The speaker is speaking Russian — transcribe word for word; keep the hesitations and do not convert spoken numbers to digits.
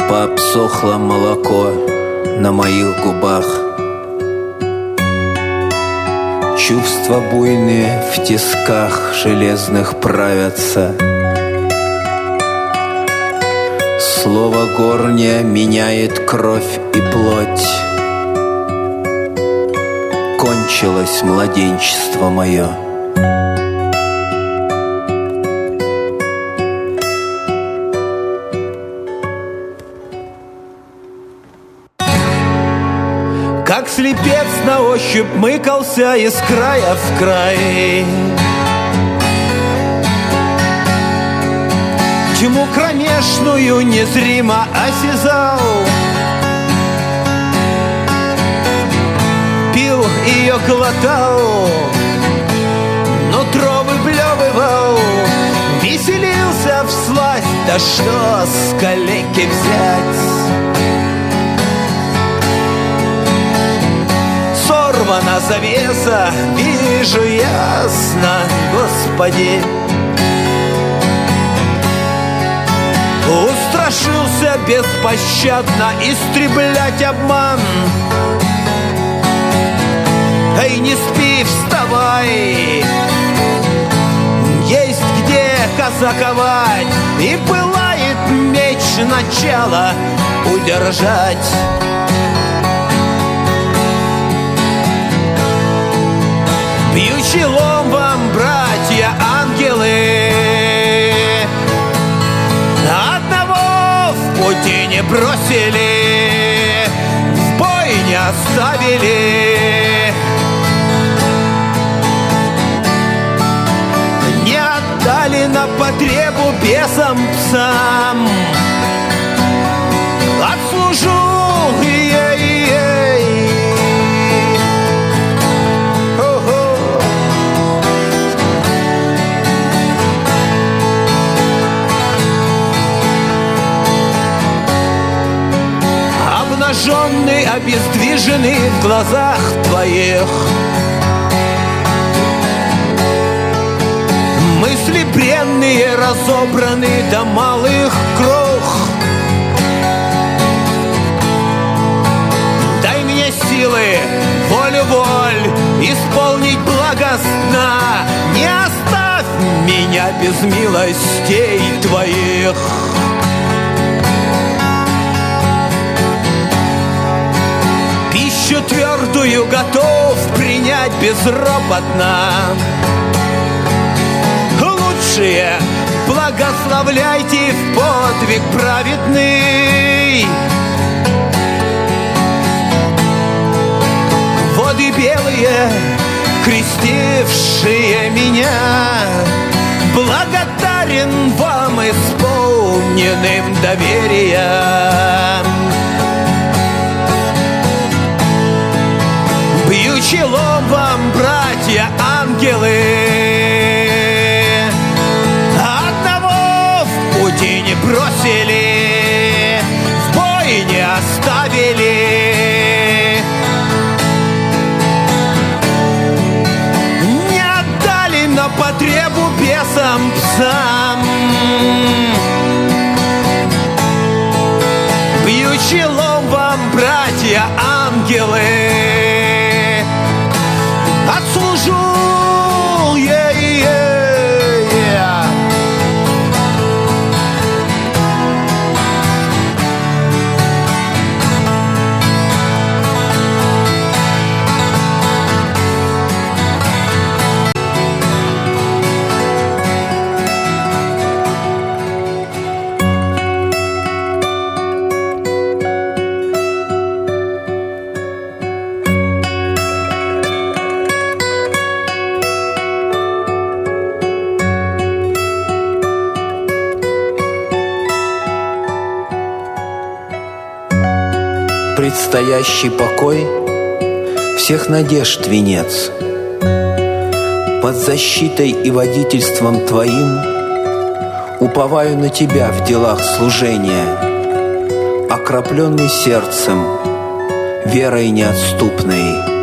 Пообсохло молоко на моих губах. Чувства буйные в тисках железных правятся. Слово горнее меняет кровь и плоть. Кончилось младенчество мое. Как слепец на ощупь мыкался из края в край. Тьму кромешную незримо осязал, пил ее, глотал, нутро выблевывал, веселился всласть. Да что с калеки взять? Сорвана завеса, вижу ясно, Господи. Устрашился беспощадно истреблять обман. Эй, не спи, вставай, есть где казаковать, и пылает меч начала удержать. Бьющий лом вам, братья, ангелы, одного в пути не бросили, в бой не оставили. Не отдали на потребу бесам, псам. Отслужу, ей-ей-ей. Обнаженный, обездвиженный в глазах твоих, мысли бренные разобраны до малых крох. Дай мне силы, волю воль исполнить благостно. Не оставь меня без милостей твоих. Пищу твердую готов принять безропотно. Лучшие благословляйте в подвиг праведный. Воды белые, крестившие меня, благодарен вам исполненным доверием. Бьючий лом вам, братья, ангелы, одного в пути не бросили, в бой не оставили. Не отдали на потребу бесам, псам. Бьючий лом вам, братья, ангелы, отслужу, ей-ей-ей. Предстоящий покой всех надежд венец. Под защитой и водительством Твоим уповаю на Тебя в делах служения, окропленный сердцем, верой неотступной.